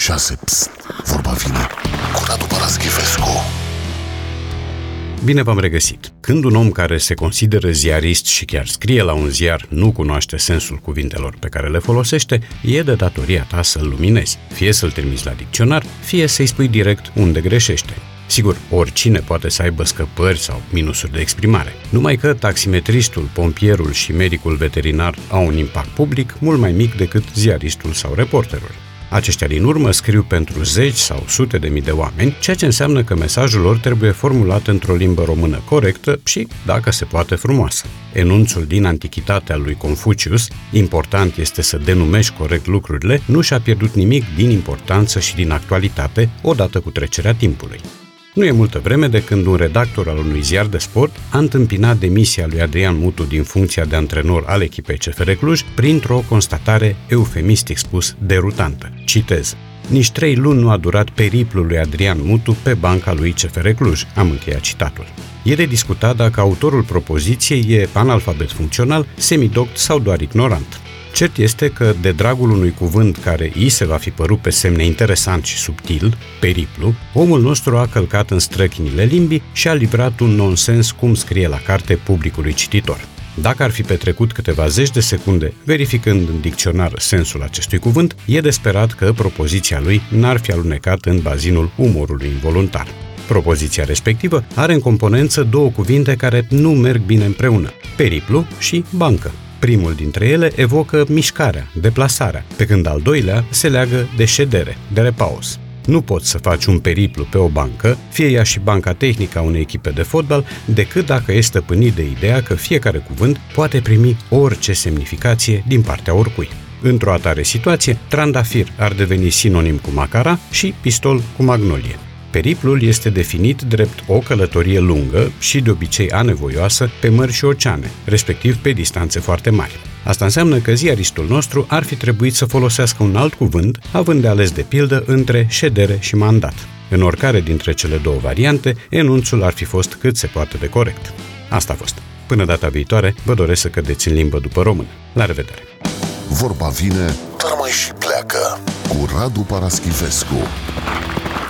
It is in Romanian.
6. Psst, vorba vine cu Radu Paraschivescu. Bine v-am regăsit! Când un om care se consideră ziarist și chiar scrie la un ziar nu cunoaște sensul cuvintelor pe care le folosește, e de datoria ta să-l luminezi, fie să-l trimiți la dicționar, fie să-i spui direct unde greșește. Sigur, oricine poate să aibă scăpări sau minusuri de exprimare, numai că taximetristul, pompierul și medicul veterinar au un impact public mult mai mic decât ziaristul sau reporterul. Aceștia din urmă scriu pentru zeci sau sute de mii de oameni, ceea ce înseamnă că mesajul lor trebuie formulat într-o limbă română corectă și, dacă se poate, frumoasă. Enunțul din antichitatea lui Confucius, important este să denumești corect lucrurile, nu și-a pierdut nimic din importanță și din actualitate odată cu trecerea timpului. Nu e multă vreme de când un redactor al unui ziar de sport a întâmpinat demisia lui Adrian Mutu din funcția de antrenor al echipei CFR Cluj printr-o constatare eufemistic spus derutantă. Citez: nici 3 luni nu a durat periplul lui Adrian Mutu pe banca lui CFR Cluj. Am încheiat citatul. E de discutat dacă autorul propoziției e analfabet funcțional, semidoct sau doar ignorant. Cert este că, de dragul unui cuvânt care i se va fi părut pe semne interesant și subtil, periplu, omul nostru a călcat în străchinile limbii și a livrat un nonsens cum scrie la carte publicului cititor. Dacă ar fi petrecut câteva zeci de secunde verificând în dicționar sensul acestui cuvânt, e de sperat că propoziția lui n-ar fi alunecat în bazinul umorului involuntar. Propoziția respectivă are în componență 2 cuvinte care nu merg bine împreună: periplu și bancă. Primul dintre ele evocă mișcarea, deplasarea, pe când al doilea se leagă de ședere, de repaus. Nu poți să faci un periplu pe o bancă, fie ea și banca tehnică a unei echipe de fotbal, decât dacă ești stăpânit de ideea că fiecare cuvânt poate primi orice semnificație din partea oricui. Într-o atare situație, trandafir ar deveni sinonim cu macara și pistol cu magnolie. Periplul este definit drept o călătorie lungă și de obicei anevoioasă pe mări și oceane, respectiv pe distanțe foarte mari. Asta înseamnă că ziaristul nostru ar fi trebuit să folosească un alt cuvânt, având de ales de pildă între ședere și mandat. În oricare dintre cele 2 variante, enunțul ar fi fost cât se poate de corect. Asta a fost. Până data viitoare, vă doresc să cădeți în limbă după română. La revedere! Vorba vine, dar mai și pleacă cu Radu Paraschivescu.